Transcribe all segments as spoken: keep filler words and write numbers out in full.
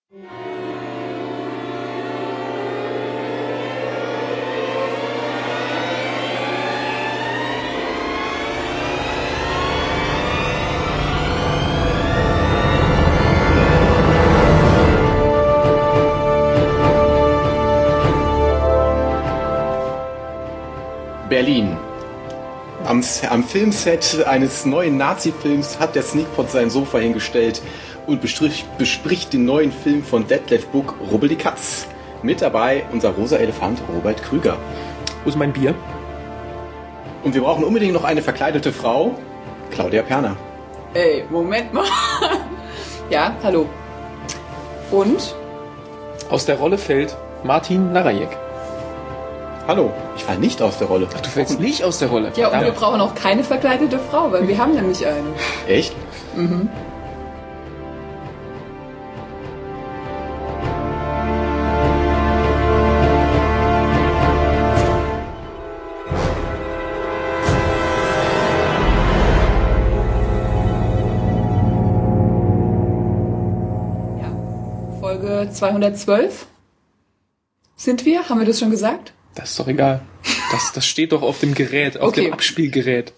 Berlin. Am, am Filmset eines neuen Nazi-Films hat der Sneakpot sein Sofa hingestellt und bestrich, bespricht den neuen Film von Detlef Buck, Rubbel die Katz. Mit dabei unser rosa Elefant Robert Krüger. Wo ist mein Bier? Und wir brauchen unbedingt noch eine verkleidete Frau, Claudia Perner. Ey, Moment mal. Ja, hallo. Und? Aus der Rolle fällt Martin Narajek. Hallo, ich fall nicht aus der Rolle. Ach, du fällst nicht aus der Rolle? Ja, und wir brauchen auch keine verkleidete Frau, weil wir haben nämlich eine. Echt? Mhm. Ja, Folge zweihundertzwölf sind wir, haben wir das schon gesagt? Das ist doch egal. Das, das steht doch auf dem Gerät, auf Okay. dem Abspielgerät.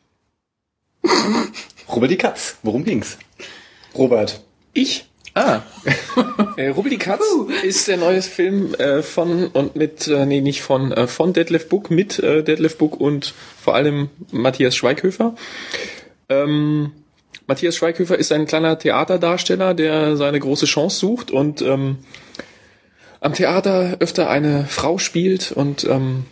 Rubbel die Katz, worum ging's? Robert. Ich? Ah. äh, Rubbel die Katz ist der neue Film äh, von und mit, äh, nee, nicht von, äh, von Detlef Buck, mit äh, Detlef Buck und vor allem Matthias Schweighöfer. Ähm, Matthias Schweighöfer ist ein kleiner Theaterdarsteller, der seine große Chance sucht und ähm, am Theater öfter eine Frau spielt und ähm,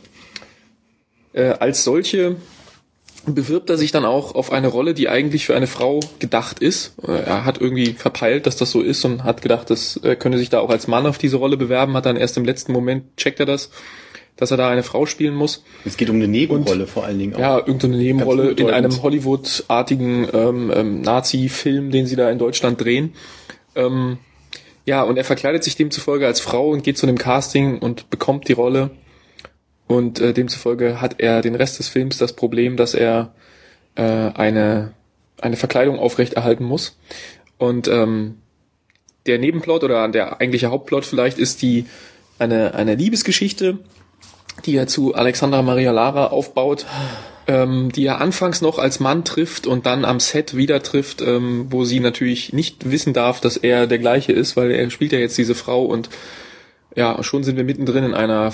äh, als solche bewirbt er sich dann auch auf eine Rolle, die eigentlich für eine Frau gedacht ist. Äh, er hat irgendwie verpeilt, dass das so ist und hat gedacht, das äh, könne sich da auch als Mann auf diese Rolle bewerben, hat dann erst im letzten Moment checkt er das, dass er da eine Frau spielen muss. Es geht um eine Nebenrolle und, vor allen Dingen auch. Ja, irgendeine Nebenrolle in einem Hollywood-artigen ähm, ähm, Nazi-Film, den sie da in Deutschland drehen. Ähm, Ja, und er verkleidet sich demzufolge als Frau und geht zu einem Casting und bekommt die Rolle. Und äh, demzufolge hat er den Rest des Films das Problem, dass er äh, eine eine Verkleidung aufrechterhalten muss. Und ähm, der Nebenplot oder der eigentliche Hauptplot vielleicht ist die eine eine Liebesgeschichte, die er zu Alexandra Maria Lara aufbaut, ähm, die er anfangs noch als Mann trifft und dann am Set wieder trifft, ähm, wo sie natürlich nicht wissen darf, dass er der gleiche ist, weil er spielt ja jetzt diese Frau und ja, schon sind wir mittendrin in einer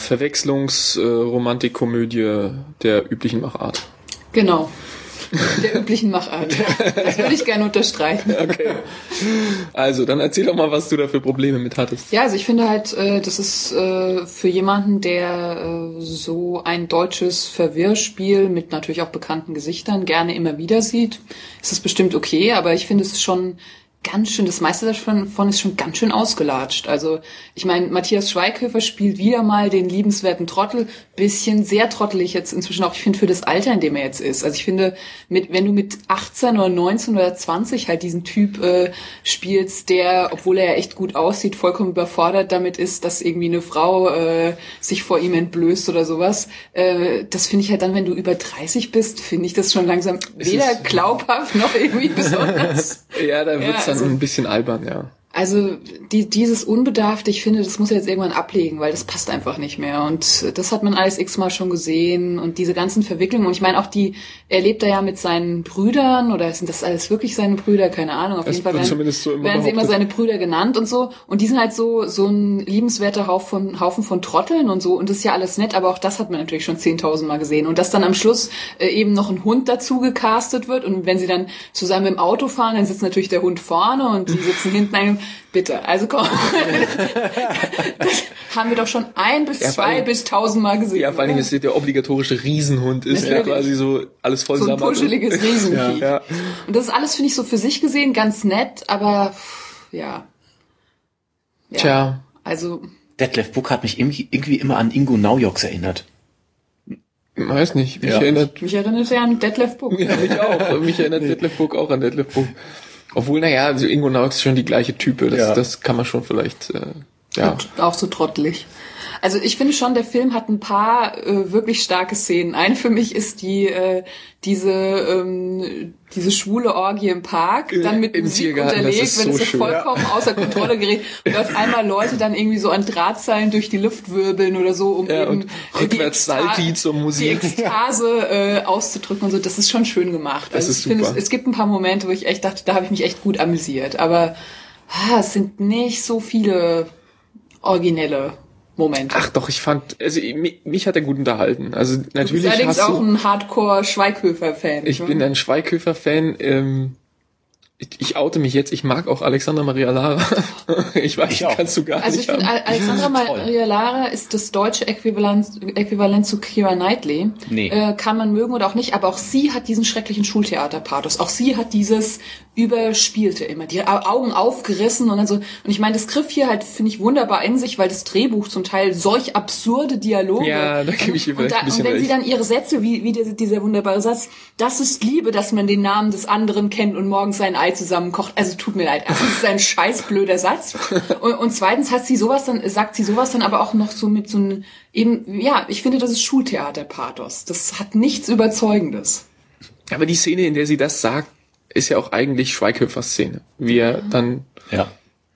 Verwechslungs-Romantikkomödie der üblichen Machart. Genau. Der üblichen Machart. Das würde ich gerne unterstreichen. Okay. Also, dann erzähl doch mal, was du da für Probleme mit hattest. Ja, also ich finde halt, äh, das ist äh, für jemanden, der äh, so ein deutsches Verwirrspiel mit natürlich auch bekannten Gesichtern gerne immer wieder sieht, ist das bestimmt okay, aber ich finde es schon ganz schön, das meiste davon ist schon ganz schön ausgelatscht. Also ich meine, Matthias Schweighöfer spielt wieder mal den liebenswerten Trottel, bisschen sehr trottelig jetzt inzwischen auch, ich finde, für das Alter, in dem er jetzt ist. Also ich finde, mit wenn du mit achtzehn oder neunzehn oder zwanzig halt diesen Typ äh, spielst, der, obwohl er ja echt gut aussieht, vollkommen überfordert damit ist, dass irgendwie eine Frau äh, sich vor ihm entblößt oder sowas, äh, das finde ich halt dann, wenn du über dreißig bist, finde ich das schon langsam weder glaubhaft noch irgendwie besonders. Ja, da wird's Ja, dann also, ein bisschen albern, ja. Also die, dieses Unbedarfte, ich finde, das muss er jetzt irgendwann ablegen, weil das passt einfach nicht mehr. Und das hat man alles x-mal schon gesehen und diese ganzen Verwicklungen. Und ich meine auch die, er lebt da ja mit seinen Brüdern oder sind das alles wirklich seine Brüder? Keine Ahnung. Auf das jeden Fall werden, zumindest so immer werden sie immer behauptet. seine Brüder genannt und so. Und die sind halt so so ein liebenswerter Haufen von, Haufen von Trotteln und so. Und das ist ja alles nett, aber auch das hat man natürlich schon zehntausend Mal gesehen. Und dass dann am Schluss äh, eben noch ein Hund dazu gecastet wird. Und wenn sie dann zusammen im Auto fahren, dann sitzt natürlich der Hund vorne und sie sitzen hinten einem. Bitte, also komm. Das haben wir doch schon ein bis Ja, vor zwei allem- bis tausend Mal gesehen. Ja, vor allem oder? ist der obligatorische Riesenhund, ist ja Natürlich. quasi so alles voll So ein Sabbat. puscheliges Riesenvieh. Ja, ja. Und das ist alles, finde ich, so für sich gesehen ganz nett, aber pff, ja. ja. Tja. Also, Detlef Buck hat mich irgendwie irgendwie immer an Ingo Naujoks erinnert. Weiß nicht, mich Ja. erinnert mich erinnert er an Detlef Buck. ja, mich auch. Mich erinnert Detlef Buck auch an Detlef Buck. Obwohl, naja, also Ingo Naujoks ist schon die gleiche Type. Das, Ja. das kann man schon vielleicht, äh, ja. Und auch so trottelig. Also ich finde schon, der Film hat ein paar äh, wirklich starke Szenen. Eine für mich ist die äh, diese ähm, diese schwule Orgie im Park, dann mit Im Musik Tiergarten, unterlegt, das ist wenn so es so schön, vollkommen ja. außer Kontrolle gerät und auf einmal Leute dann irgendwie so an Drahtseilen durch die Luft wirbeln oder so, um ja, eben und rückwärts Salti zur Musik. Die Ekstase äh, auszudrücken und so. Das ist schon schön gemacht. Das also ist ich finde, super. es, es gibt ein paar Momente, wo ich echt dachte, da habe ich mich echt gut amüsiert. Aber ah, es sind nicht so viele originelle Momente. Ach doch, ich fand, also mich, mich hat er gut unterhalten. Also natürlich du bist allerdings hast auch du, ein Hardcore-Schweighöfer-Fan. Ich ne? bin ein Schweighöfer-Fan. Ähm, ich, ich oute mich jetzt. Ich mag auch Alexandra Maria Lara. Ich weiß, Ich auch. kannst du gar Also nicht ich finde, haben. Alexandra Maria Lara ist das deutsche Äquivalent, Äquivalent zu Keira Knightley. Nee. Äh, kann man mögen oder auch nicht, aber auch sie hat diesen schrecklichen Schultheaterpathos. Auch sie hat dieses Überspielte immer, die Augen aufgerissen und dann so. Und ich meine, das griff hier halt, finde ich, wunderbar in sich, weil das Drehbuch zum Teil solch absurde Dialoge. Ja, da gebe ich ihr und, vielleicht da, ein bisschen und wenn recht. sie dann ihre Sätze, wie, wie dieser, dieser wunderbare Satz, das ist Liebe, dass man den Namen des anderen kennt und morgens sein Ei zusammenkocht. Also tut mir leid, erstens ist das ein scheiß blöder Satz. Und, und zweitens hat sie sowas dann, sagt sie sowas dann aber auch noch so mit so einem, eben, ja, ich finde, das ist Schultheaterpathos. Das hat nichts Überzeugendes. Aber die Szene, in der sie das sagt, ist ja auch eigentlich Schweighöfer-Szene. Wie er dann Ja.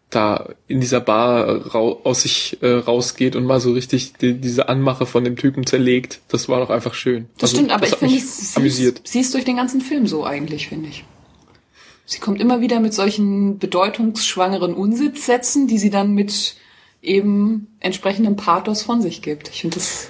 da in dieser Bar rau- aus sich äh, rausgeht und mal so richtig die, diese Anmache von dem Typen zerlegt. Das war doch einfach schön. Das Also, stimmt, aber das ich hat finde, mich sie amüsiert. ist, sie ist durch den ganzen Film so eigentlich, finde ich. Sie kommt immer wieder mit solchen bedeutungsschwangeren Unsitzsätzen, die sie dann mit eben entsprechendem Pathos von sich gibt. Ich finde das...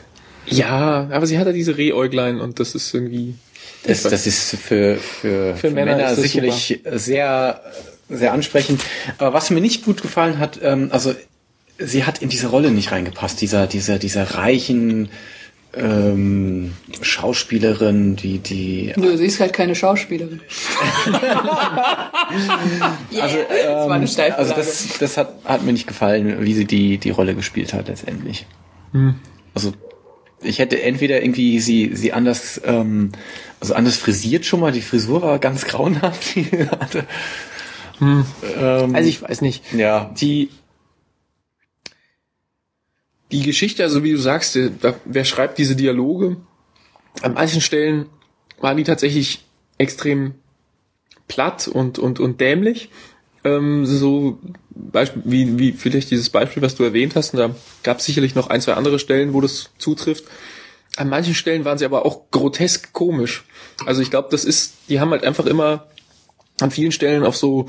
Ja, aber sie hat ja diese Rehäuglein und das ist irgendwie... Das, das ist für, für, für Männer Männer, ist das sicherlich sehr, sehr ansprechend. Aber was mir nicht gut gefallen hat, ähm, also sie hat in diese Rolle nicht reingepasst, dieser, dieser, dieser reichen ähm, Schauspielerin, die, die. Nö, sie ist halt keine Schauspielerin. yeah, Also, das war eine ähm, Steilvorlage. also das, das hat, hat mir nicht gefallen, wie sie die, die Rolle gespielt hat letztendlich. Hm. Also ich hätte entweder irgendwie sie, sie anders, ähm, also anders frisiert schon mal, die Frisur war ganz grauenhaft. Die hatte, Hm. ähm, Also ich weiß nicht. ja. Die die Geschichte, also wie du sagst, da, wer schreibt diese Dialoge? An manchen Stellen waren die tatsächlich extrem platt und und und dämlich. Ähm, so Beispiel, wie wie vielleicht dieses Beispiel, was du erwähnt hast. Und da gab es sicherlich noch ein, zwei andere Stellen, wo das zutrifft. An manchen Stellen waren sie aber auch grotesk komisch. Also ich glaube, das ist, die haben halt einfach immer an vielen Stellen auf so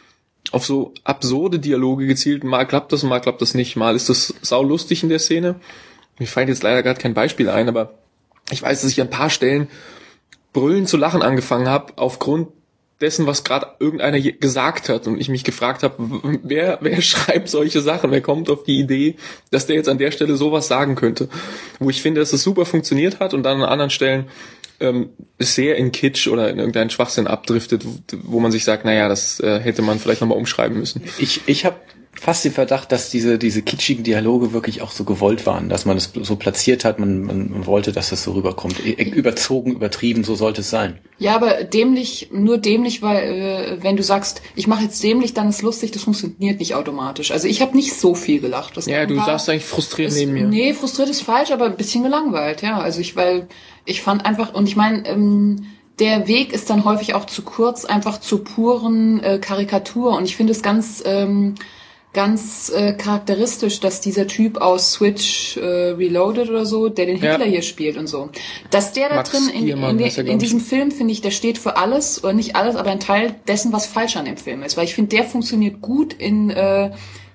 auf so absurde Dialoge gezielt. Mal klappt das und mal klappt das nicht. Mal ist das saulustig in der Szene. Mir fällt jetzt leider gerade kein Beispiel ein, aber ich weiß, dass ich an ein paar Stellen brüllend zu lachen angefangen habe, aufgrund dessen, was gerade irgendeiner je- gesagt hat. Und ich mich gefragt habe, w- wer, wer schreibt solche Sachen? Wer kommt auf die Idee, dass der jetzt an der Stelle sowas sagen könnte? Wo ich finde, dass es super funktioniert hat und dann an anderen Stellen ähm, sehr in Kitsch oder in irgendeinen Schwachsinn abdriftet, wo, wo man sich sagt, naja, das äh, hätte man vielleicht nochmal umschreiben müssen. Ich, ich habe fast den Verdacht, dass diese, diese kitschigen Dialoge wirklich auch so gewollt waren, dass man es so platziert hat, man, man wollte, dass das so rüberkommt. Überzogen, übertrieben, so sollte es sein. Ja, aber dämlich, nur dämlich, weil äh, wenn du sagst, ich mache jetzt dämlich, dann ist lustig, das funktioniert nicht automatisch. Also ich habe nicht so viel gelacht. Das Ja, du war- saßt eigentlich frustriert es, neben mir. Nee, frustriert ist falsch, aber ein bisschen gelangweilt, ja. Also ich, weil ich fand einfach, und ich meine, ähm, der Weg ist dann häufig auch zu kurz, einfach zur puren äh, Karikatur. Und ich finde es ganz... Ähm, ganz äh, charakteristisch, dass dieser Typ aus Switch äh, Reloaded oder so, der den Hitler Ja. hier spielt und so, dass der da Max drin in, Giermann in, de, heißt er, in glaub ich. diesem Film, finde ich, der steht für alles oder nicht alles, aber ein Teil dessen, was falsch an dem Film ist, weil ich finde, der funktioniert gut in äh,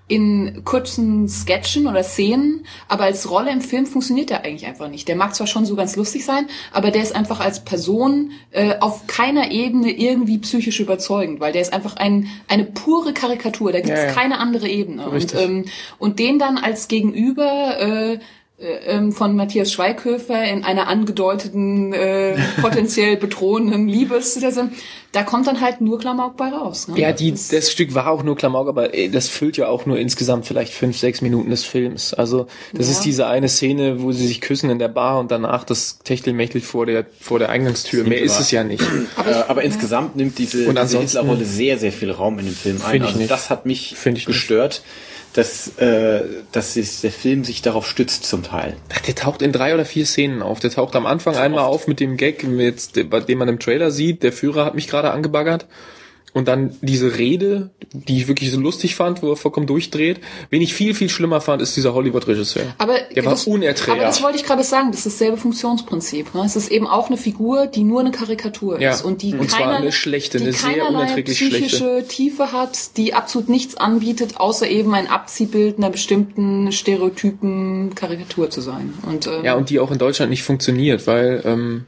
in kurzen Sketchen oder Szenen, aber als Rolle im Film funktioniert der eigentlich einfach nicht. Der mag zwar schon so ganz lustig sein, aber der ist einfach als Person äh, auf keiner Ebene irgendwie psychisch überzeugend, weil der ist einfach ein eine pure Karikatur, da gibt es Ja, ja. keine andere Ebene. Und, Richtig. ähm, und den dann als Gegenüber äh, äh, ähm, von Matthias Schweighöfer in einer angedeuteten, äh, potenziell bedrohenden Liebessituation, da kommt dann halt nur Klamauk bei raus. Ne? Ja, die, das, das Stück war auch nur Klamauk, aber das füllt ja auch nur insgesamt vielleicht fünf, sechs Minuten des Films. Also das ja. ist diese eine Szene, wo sie sich küssen in der Bar und danach das Techtelmechtel vor der vor der Eingangstür. Mehr ist es ja nicht. Aber, äh, aber ja. insgesamt nimmt diese, diese Hitlerrolle sehr, sehr viel Raum in dem Film ein. Also nicht. Das hat mich Find ich gestört. Nicht. Dass, äh, dass sich der Film sich darauf stützt zum Teil. Ach, der taucht in drei oder vier Szenen auf. Der taucht am Anfang einmal auf mit dem Gag, mit, den man im Trailer sieht. Der Führer hat mich gerade angebaggert. Und dann diese Rede, die ich wirklich so lustig fand, wo er vollkommen durchdreht. Wen ich viel, viel schlimmer fand, ist dieser Hollywood-Regisseur. Aber der war das, unerträglich. Aber das wollte ich gerade sagen, das ist dasselbe Funktionsprinzip. Ne? Es ist eben auch eine Figur, die nur eine Karikatur ja. ist. Und die und keiner, zwar eine schlechte, die eine sehr unerträglich psychische schlechte. Tiefe hat, die absolut nichts anbietet, außer eben ein Abziehbild einer bestimmten Stereotypen Karikatur zu sein. Und, ähm, ja, und die auch in Deutschland nicht funktioniert, weil, ähm,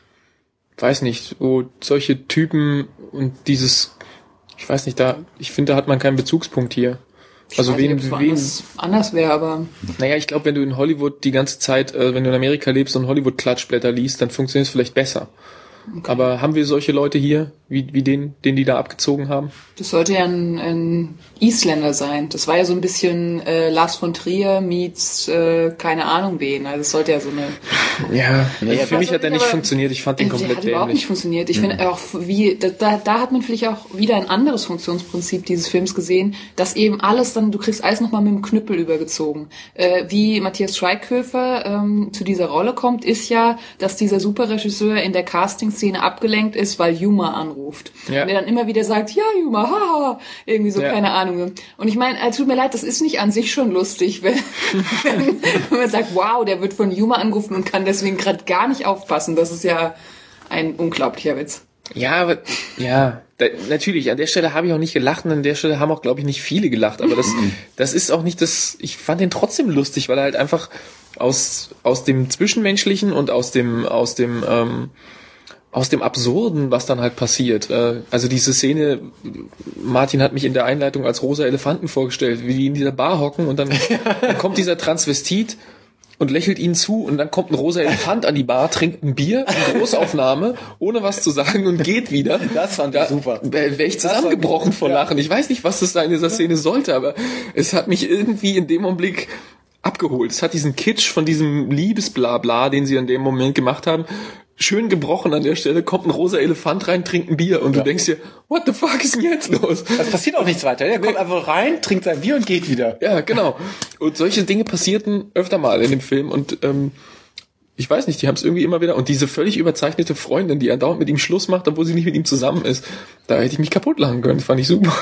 weiß nicht, wo solche Typen und dieses Ich weiß nicht, da, ich finde, da hat man keinen Bezugspunkt hier. Also ich wen, weiß nicht, wen, anders, anders wäre, aber. Naja, ich glaube, wenn du in Hollywood die ganze Zeit, äh, wenn du in Amerika lebst und Hollywood-Klatschblätter liest, dann funktioniert es vielleicht besser. Okay. Aber haben wir solche Leute hier, wie, wie den, den die da abgezogen haben? Das sollte ja ein, ein Isländer sein. Das war ja so ein bisschen äh, Lars von Trier meets äh, keine Ahnung wen. Also es sollte ja so eine... Ja, also ja für mich hat er nicht aber, funktioniert. Ich fand den komplett dämlich. Der hat überhaupt nicht funktioniert. Ich mhm. finde auch, wie da, da hat man vielleicht auch wieder ein anderes Funktionsprinzip dieses Films gesehen, dass eben alles dann, du kriegst alles nochmal mit dem Knüppel übergezogen. Äh, wie Matthias Schweighöfer ähm, zu dieser Rolle kommt, ist ja, dass dieser Superregisseur in der Casting-Szene abgelenkt ist, weil Yuma anruft. Ja. Und er dann immer wieder sagt, ja Yuma, haha, irgendwie so, ja. keine Ahnung. Und ich meine, tut mir leid, das ist nicht an sich schon lustig, wenn, wenn, wenn man sagt, wow, der wird von Yuma angerufen und kann deswegen gerade gar nicht aufpassen. Das ist ja ein unglaublicher Witz. Ja, aber, ja, da, natürlich, an der Stelle habe ich auch nicht gelacht und an der Stelle haben auch, glaube ich, nicht viele gelacht, aber das, das ist auch nicht das, ich fand den trotzdem lustig, weil er halt einfach aus, aus dem Zwischenmenschlichen und aus dem, aus dem, ähm, aus dem Absurden, was dann halt passiert. Also diese Szene, Martin hat mich in der Einleitung als rosa Elefanten vorgestellt, wie die in dieser Bar hocken und dann, dann kommt dieser Transvestit und lächelt ihnen zu und dann kommt ein rosa Elefant an die Bar, trinkt ein Bier, eine Großaufnahme, ohne was zu sagen und geht wieder. Das fand ich da, super. Wäre ich zusammengebrochen vor Lachen. Ich weiß nicht, was das da in dieser Szene sollte, aber es hat mich irgendwie in dem Augenblick abgeholt. Es hat diesen Kitsch von diesem Liebesblabla, den sie in dem Moment gemacht haben, schön gebrochen an der Stelle, kommt ein rosa Elefant rein, trinkt ein Bier und ja. du denkst dir, what the fuck ist denn jetzt los? Es passiert auch nichts weiter. Der kommt einfach rein, trinkt sein Bier und geht wieder. Ja, genau. Und solche Dinge passierten öfter mal in dem Film und ähm, ich weiß nicht, die haben es irgendwie immer wieder und diese völlig überzeichnete Freundin, die andauernd mit ihm Schluss macht, obwohl sie nicht mit ihm zusammen ist, da hätte ich mich kaputt lachen können. Das fand ich super.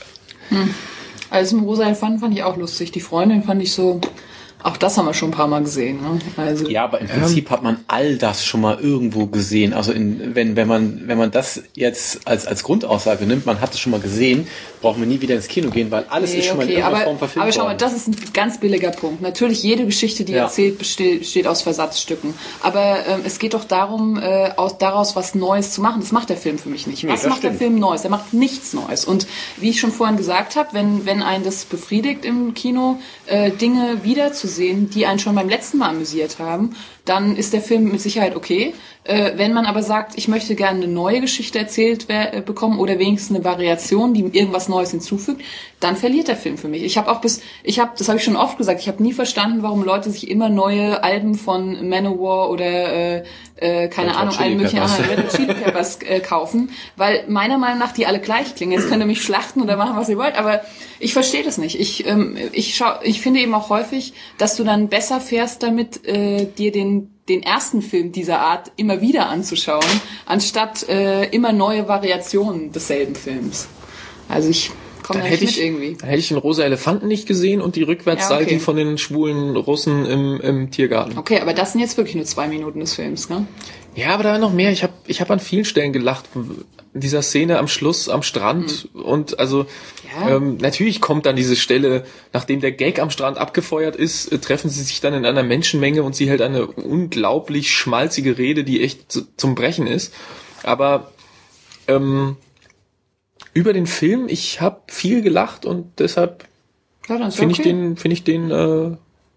Hm. Also im rosa Elefant fand ich auch lustig. Die Freundin fand ich so... Auch das haben wir schon ein paar Mal gesehen. Ne? Also, ja, aber im Prinzip ähm, hat man all das schon mal irgendwo gesehen. Also in, wenn wenn man wenn man das jetzt als als Grundaussage nimmt, man hat es schon mal gesehen, brauchen wir nie wieder ins Kino gehen, weil alles nee, ist schon okay, mal in irgendeiner aber, Form verfilmt Aber schau mal, worden. das ist ein ganz billiger Punkt. Natürlich, jede Geschichte, die ja. erzählt, besteht, besteht aus Versatzstücken. Aber ähm, es geht doch darum, äh, aus, daraus was Neues zu machen. Das macht der Film für mich nicht. Nee, was macht stimmt. der Film Neues? Er macht nichts Neues. Und wie ich schon vorhin gesagt habe, wenn wenn einen das befriedigt im Kino, äh, Dinge wiederzusehen, die einen schon beim letzten Mal amüsiert haben, dann ist der Film mit Sicherheit okay. Äh, wenn man aber sagt, ich möchte gerne eine neue Geschichte erzählt äh, bekommen oder wenigstens eine Variation, die irgendwas Neues hinzufügt, dann verliert der Film für mich. Ich habe auch bis, ich habe, das habe ich schon oft gesagt, ich habe nie verstanden, warum Leute sich immer neue Alben von Manowar oder äh, äh, keine Red Ahnung, allen möglichen anderen Red Hot Chili Peppers äh, kaufen, weil meiner Meinung nach die alle gleich klingen. Jetzt könnt ihr mich schlachten oder machen, was ihr wollt, aber ich verstehe das nicht. Ich ähm, ich schau, ich finde eben auch häufig, dass du dann besser fährst damit, äh, dir den den ersten Film dieser Art immer wieder anzuschauen, anstatt äh, immer neue Variationen desselben Films. Also ich komme da nicht mit irgendwie. Dann hätte ich den rosa Elefanten nicht gesehen und die Rückwärtssalti ja, okay. von den schwulen Russen im, im Tiergarten. Okay, aber das sind jetzt wirklich nur zwei Minuten des Films, ne? Ja, aber da war noch mehr. Ich habe ich hab an vielen Stellen gelacht. In dieser Szene am Schluss am Strand mhm. und also ja. ähm, natürlich kommt dann diese Stelle, nachdem der Gag am Strand abgefeuert ist, äh, treffen sie sich dann in einer Menschenmenge und sie hält eine unglaublich schmalzige Rede, die echt zu, zum Brechen ist. Aber ähm, über den Film, ich habe viel gelacht und deshalb ja, finde okay. ich den, finde ich den äh,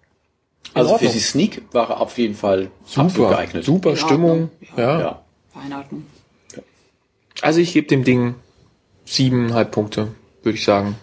also für die Sneak war er auf jeden Fall super geeignet. Super in Stimmung, ja. ja. ja. War in Ordnung. Also ich gebe dem Ding siebeneinhalb Punkte, würde ich sagen.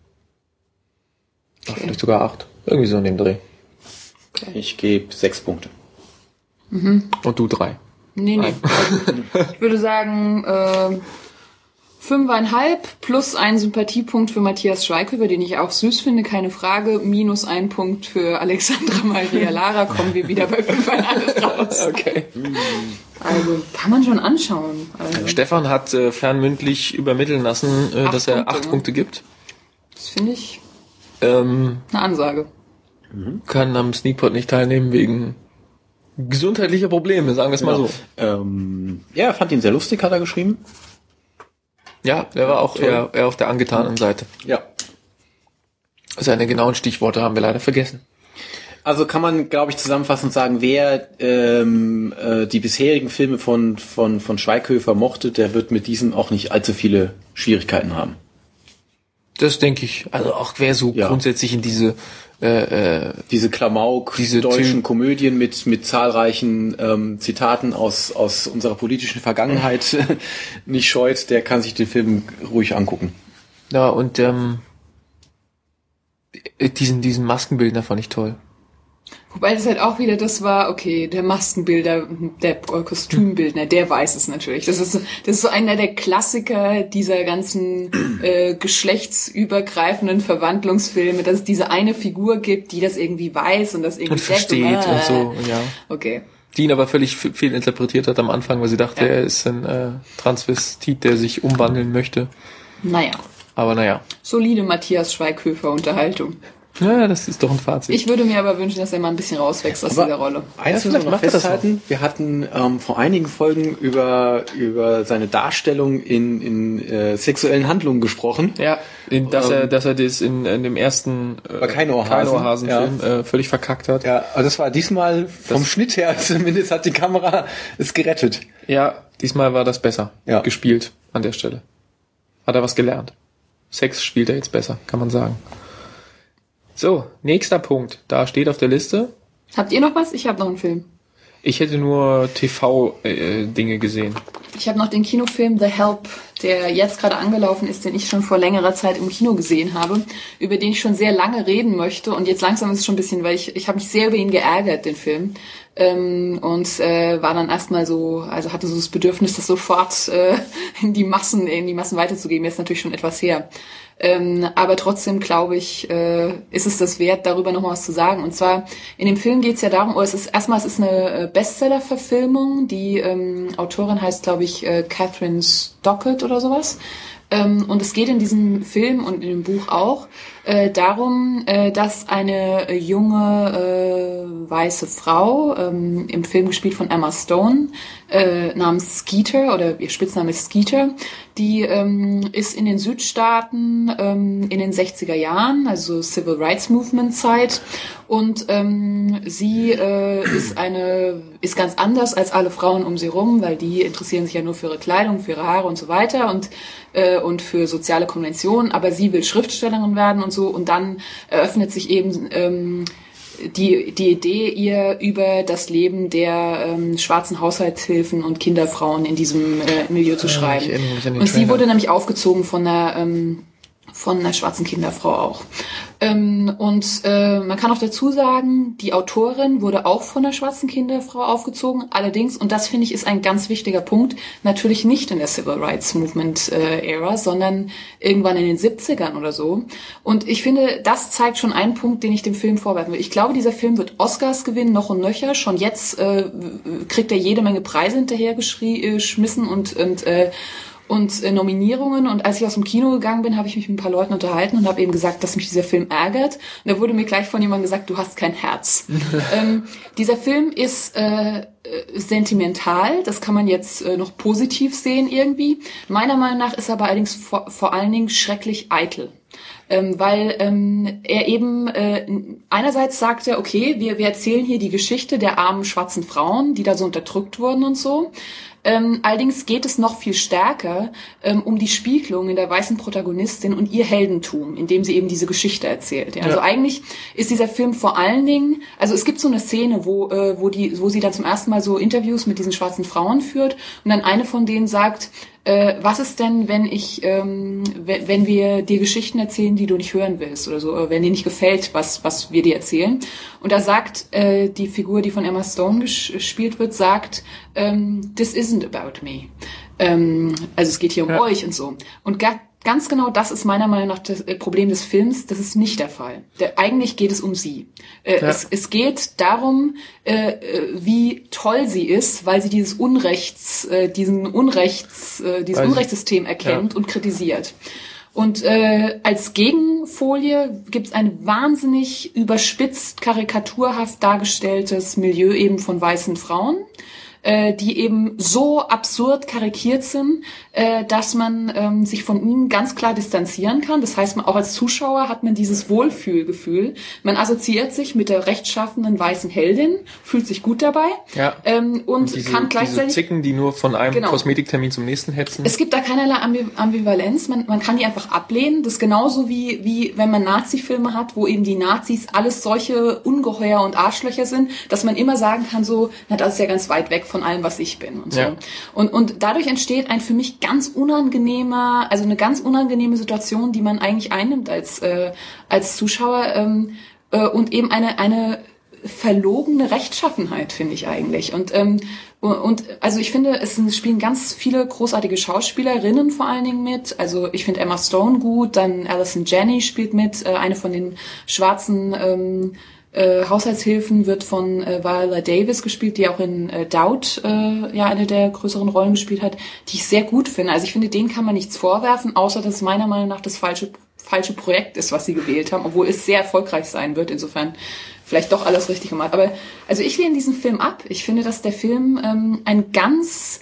Okay. Vielleicht sogar acht. Irgendwie so in dem Dreh. Okay. Ich gebe sechs Punkte. Mhm. Und du drei. Nee, nee. Also, ich würde sagen, äh, fünfeinhalb plus ein Sympathiepunkt für Matthias Schweighöfer, den ich auch süß finde, keine Frage, minus ein Punkt für Alexandra Maria Lara, kommen wir wieder bei fünfeinhalb raus. Okay. Also, kann man schon anschauen. Also. Stefan hat äh, fernmündlich übermitteln lassen, äh, dass er Punkte, acht ne? Punkte gibt. Das finde ich ähm, eine Ansage. Kann am Sneakpot nicht teilnehmen wegen gesundheitlicher Probleme, sagen wir es mal ja. so. Ähm, ja, er fand ihn sehr lustig, hat er geschrieben. Ja, er war auch eher, eher auf der angetanen Seite. Ja. Seine genauen Stichworte haben wir leider vergessen. Also kann man, glaube ich, zusammenfassend sagen, wer ähm, äh, die bisherigen Filme von, von, von Schweighöfer mochte, der wird mit diesem auch nicht allzu viele Schwierigkeiten haben. Das denke ich. Also auch wer so ja. grundsätzlich in diese äh, äh, diese Klamauk diese deutschen Tim- Komödien mit mit zahlreichen ähm, Zitaten aus aus unserer politischen Vergangenheit nicht scheut, der kann sich den Film ruhig angucken. Ja, und ähm, diesen diesen Maskenbildner fand ich toll. Wobei das halt auch wieder das war, okay, der Maskenbilder, der Kostümbildner, der weiß es natürlich. Das ist, das ist so einer der Klassiker dieser ganzen äh, geschlechtsübergreifenden Verwandlungsfilme, dass es diese eine Figur gibt, die das irgendwie weiß und das irgendwie und versteht und, äh, und so, ja. Okay. Die ihn aber völlig viel interpretiert hat am Anfang, weil sie dachte, ja. er ist ein äh, Transvestit, der sich umwandeln möchte. Naja. Aber naja. Solide Matthias Schweighöfer-Unterhaltung. Ja, das ist doch ein Fazit. Ich würde mir aber wünschen, dass er mal ein bisschen rauswächst aus aber dieser Rolle. Eins müssen wir noch festhalten, wir hatten ähm, vor einigen Folgen über über seine Darstellung in in äh, sexuellen Handlungen gesprochen. Ja, in, dass ähm, er dass er das in, in dem ersten äh, Keinohrhasen-Film ja. äh, völlig verkackt hat. Ja, aber das war diesmal vom das Schnitt her zumindest hat die Kamera es gerettet. Ja, diesmal war das besser ja. gespielt an der Stelle. Hat er was gelernt. Sex spielt er jetzt besser, kann man sagen. So, nächster Punkt. Da steht auf der Liste. Habt ihr noch was? Ich habe noch einen Film. Ich hätte nur T V-Dinge äh, gesehen. Ich habe noch den Kinofilm The Help, der jetzt gerade angelaufen ist, den ich schon vor längerer Zeit im Kino gesehen habe, über den ich schon sehr lange reden möchte. Und jetzt langsam ist es schon ein bisschen, weil ich ich habe mich sehr über ihn geärgert, den Film. Ähm, und äh, war dann erstmal so, also hatte so das Bedürfnis, das sofort äh, in die Massen, in die Massen weiterzugeben. Jetzt natürlich schon etwas her. Ähm, aber trotzdem glaube ich, äh, ist es das wert, darüber noch mal was zu sagen. Und zwar, in dem Film geht es ja darum, oder es ist erstmal, es ist eine Bestseller-Verfilmung. Die ähm, Autorin heißt, glaube ich, äh, Catherine Stockett oder sowas. Ähm, und es geht in diesem Film und in dem Buch auch äh, darum, äh, dass eine junge äh, weiße Frau, ähm, im Film gespielt von Emma Stone, äh, namens Skeeter, oder ihr Spitzname ist Skeeter, die ähm, ist in den Südstaaten ähm, in den sechziger Jahren, also Civil Rights Movement Zeit, und ähm, sie äh, ist eine ist ganz anders als alle Frauen um sie rum, weil die interessieren sich ja nur für ihre Kleidung, für ihre Haare und so weiter und äh, und für soziale Konventionen, aber sie will Schriftstellerin werden und so, und dann eröffnet sich eben ähm, die die Idee, ihr über das Leben der ähm, schwarzen Haushaltshilfen und Kinderfrauen in diesem äh, Milieu zu schreiben. Und sie wurde nämlich aufgezogen von einer ähm, von einer schwarzen Kinderfrau auch. Ähm, und äh, man kann auch dazu sagen, die Autorin wurde auch von einer schwarzen Kinderfrau aufgezogen. Allerdings, und das finde ich ist ein ganz wichtiger Punkt, natürlich nicht in der Civil Rights Movement äh, Ära, sondern irgendwann in den siebzigern oder so. Und ich finde, das zeigt schon einen Punkt, den ich dem Film vorwerfen will. Ich glaube, dieser Film wird Oscars gewinnen, noch und nöcher. Schon jetzt äh, kriegt er jede Menge Preise hinterher geschmissen und und äh, und äh, Nominierungen, und als ich aus dem Kino gegangen bin, habe ich mich mit ein paar Leuten unterhalten und habe eben gesagt, dass mich dieser Film ärgert, und da wurde mir gleich von jemandem gesagt, du hast kein Herz. ähm, dieser Film ist äh, sentimental, das kann man jetzt äh, noch positiv sehen irgendwie. Meiner Meinung nach ist er aber allerdings vor, vor allen Dingen schrecklich eitel. Ähm, weil ähm, er eben äh, einerseits sagt er, okay, wir, wir erzählen hier die Geschichte der armen schwarzen Frauen, die da so unterdrückt wurden und so. Ähm, allerdings geht es noch viel stärker ähm, um die Spiegelung in der weißen Protagonistin und ihr Heldentum, indem sie eben diese Geschichte erzählt. Ja. Also ja. Eigentlich ist dieser Film vor allen Dingen, also es gibt so eine Szene, wo äh, wo die, wo sie dann zum ersten Mal so Interviews mit diesen schwarzen Frauen führt, und dann eine von denen sagt, äh, was ist denn, wenn ich, ähm, w- wenn wir dir Geschichten erzählen, die du nicht hören willst oder so, oder wenn dir nicht gefällt, was was wir dir erzählen. Und da sagt äh, die Figur, die von Emma Stone ges- gespielt wird, sagt, ähm, this isn't about me. Ähm, also es geht hier um ja. euch und so. Und ga- ganz genau das ist meiner Meinung nach das Problem des Films. Das ist nicht der Fall. Der, eigentlich geht es um sie. Äh, ja. es, es geht darum, äh, wie toll sie ist, weil sie dieses Unrechts, äh, diesen Unrechts, äh, dieses weil Unrechtssystem erkennt ja. und kritisiert. Und äh, als Gegenfolie gibt es ein wahnsinnig überspitzt, karikaturhaft dargestelltes Milieu eben von weißen Frauen, äh, die eben so absurd karikiert sind, äh, dass man ähm, sich von ihnen ganz klar distanzieren kann. Das heißt, man, auch als Zuschauer hat man dieses Wohlfühlgefühl. Man assoziiert sich mit der rechtschaffenen weißen Heldin, fühlt sich gut dabei ja. ähm, und, und diese, kann gleichzeitig... diese Zicken, die nur von einem genau. Kosmetiktermin zum nächsten hetzen. Es gibt da keinerlei Ambi- Ambivalenz. Man, man kann die einfach ablehnen. Das ist genauso wie, wie wenn man Nazi-Filme hat, wo eben die Nazis alles solche Ungeheuer und Arschlöcher sind, dass man immer sagen kann so, na, das ist ja ganz weit weg von allem, was ich bin und so. Ja. Und, und dadurch entsteht ein für mich ganz unangenehmer, also eine ganz unangenehme Situation, die man eigentlich einnimmt als, äh, als Zuschauer, ähm, äh, und eben eine, eine verlogene Rechtschaffenheit, finde ich eigentlich. Und, ähm, und also ich finde, es spielen ganz viele großartige Schauspielerinnen vor allen Dingen mit. Also ich finde Emma Stone gut, dann Allison Janney spielt mit, äh, eine von den schwarzen ähm, äh, Haushaltshilfen wird von äh, Viola Davis gespielt, die auch in äh, Doubt äh, ja eine der größeren Rollen gespielt hat, die ich sehr gut finde. Also ich finde, denen kann man nichts vorwerfen, außer dass es meiner Meinung nach das falsche falsche Projekt ist, was sie gewählt haben, obwohl es sehr erfolgreich sein wird. Insofern vielleicht doch alles richtig gemacht. Aber also ich lehne diesen Film ab. Ich finde, dass der Film ähm, ein ganz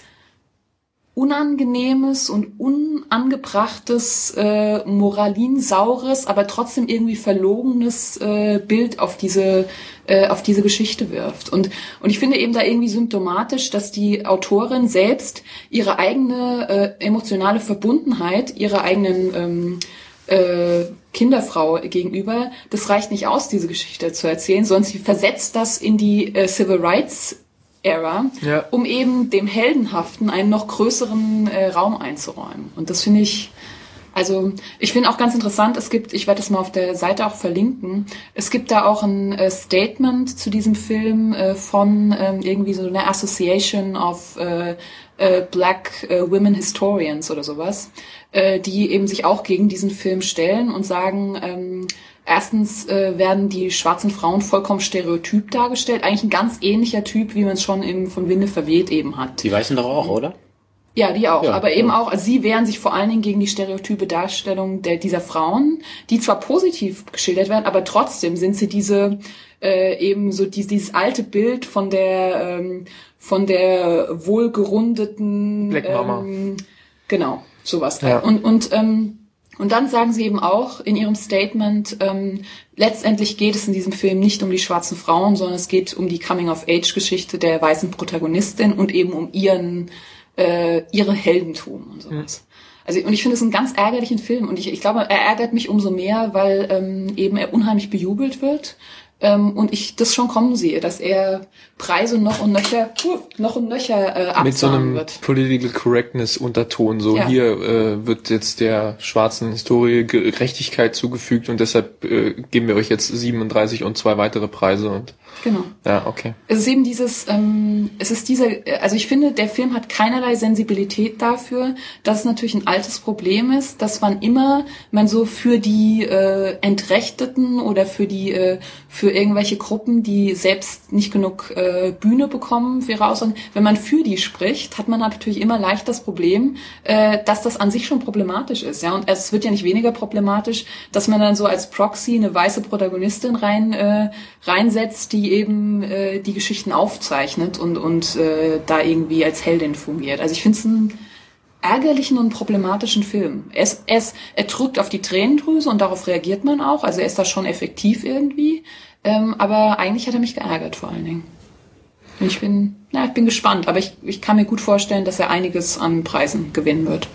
unangenehmes und unangebrachtes, äh, moralinsaures, aber trotzdem irgendwie verlogenes äh, Bild auf diese äh, auf diese Geschichte wirft. Und und ich finde eben da irgendwie symptomatisch, dass die Autorin selbst ihre eigene äh, emotionale Verbundenheit, ihre eigenen ähm, äh, Kinderfrau gegenüber, das reicht nicht aus, diese Geschichte zu erzählen, sondern sie versetzt das in die äh, Civil Rights Era, ja. um eben dem Heldenhaften einen noch größeren äh, Raum einzuräumen. Und das finde ich, also ich finde auch ganz interessant, es gibt, ich werde das mal auf der Seite auch verlinken, es gibt da auch ein äh, Statement zu diesem Film äh, von ähm, irgendwie so einer Association of äh, äh, Black äh, Women Historians oder sowas, äh, die eben sich auch gegen diesen Film stellen und sagen, ähm, erstens äh, werden die schwarzen Frauen vollkommen stereotyp dargestellt. Eigentlich ein ganz ähnlicher Typ, wie man es schon im von Winde verweht eben hat. Die Weißen doch auch, oder? Ja, die auch. Ja, aber eben ja. auch, also sie wehren sich vor allen Dingen gegen die stereotype Darstellung der, dieser Frauen, die zwar positiv geschildert werden, aber trotzdem sind sie diese äh, eben so die, dieses alte Bild von der ähm, von der wohlgerundeten Black Mama. Ähm, genau, sowas. Ja. Und und ähm, Und dann sagen sie eben auch in ihrem Statement, ähm, letztendlich geht es in diesem Film nicht um die schwarzen Frauen, sondern es geht um die Coming-of-Age-Geschichte der weißen Protagonistin und eben um ihren äh, ihre Heldentum und sowas. Mhm. Also und ich finde es einen ganz ärgerlichen Film und ich, ich glaube, er ärgert mich umso mehr, weil ähm, eben er unheimlich bejubelt wird. Ähm, und ich das schon kommen sehe, dass er Preise noch und nöcher, uh, noch und nöcher äh, absahnen mit so einem wird. Political Correctness Unterton. So ja. Hier äh, wird jetzt der schwarzen Historie Gerechtigkeit zugefügt und deshalb äh, geben wir euch jetzt siebenunddreißig und zwei weitere Preise und genau. Ja, okay. Es ist eben dieses, ähm, es ist dieser, also ich finde, der Film hat keinerlei Sensibilität dafür, dass es natürlich ein altes Problem ist, dass wann immer man so für die äh, Entrechteten oder für die äh, für irgendwelche Gruppen, die selbst nicht genug äh, Bühne bekommen für ihre Aussagen, wenn man für die spricht, hat man natürlich immer leicht das Problem, äh, dass das an sich schon problematisch ist, ja, und es wird ja nicht weniger problematisch, dass man dann so als Proxy eine weiße Protagonistin rein äh, reinsetzt, die eben äh, die Geschichten aufzeichnet und und äh, da irgendwie als Heldin fungiert. Also ich finde es einen ärgerlichen und problematischen Film. Er, ist, er, ist, er drückt auf die Tränendrüse und darauf reagiert man auch. Also er ist da schon effektiv irgendwie. Ähm, aber eigentlich hat er mich geärgert vor allen Dingen. Und ich bin, ja, ich bin gespannt. Aber ich, ich kann mir gut vorstellen, dass er einiges an Preisen gewinnen wird.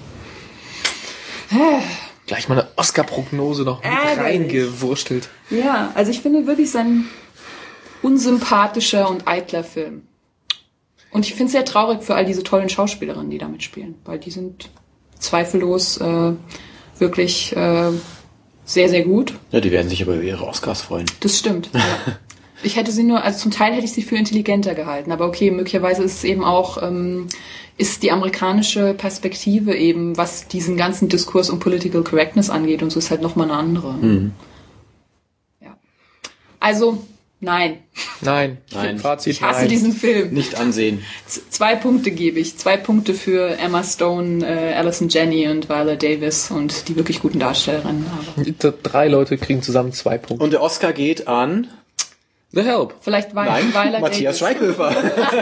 Gleich mal eine Oscar-Prognose noch mit reingewurstelt. Ja, also ich finde wirklich sein unsympathischer und eitler Film. Und ich finde es sehr traurig für all diese tollen Schauspielerinnen, die da mitspielen, weil die sind zweifellos äh, wirklich äh, sehr, sehr gut. Ja, die werden sich aber über ihre Oscars freuen. Das stimmt, ja. Ich hätte sie nur, also zum Teil hätte ich sie für intelligenter gehalten, aber okay, möglicherweise ist es eben auch, ähm, ist die amerikanische Perspektive eben, was diesen ganzen Diskurs um Political Correctness angeht und so ist halt nochmal eine andere. Mhm. Ja. Also, nein. Nein. Nein. Fazit, Ich hasse nein. diesen Film. Nicht ansehen. Z- zwei Punkte gebe ich. Zwei Punkte für Emma Stone, äh, Alison Janney und Viola Davis und die wirklich guten Darstellerinnen. Aber Drei Leute kriegen zusammen zwei Punkte. Und der Oscar geht an... The Help. vielleicht war Nein, Viola Matthias Davis. Schweighöfer.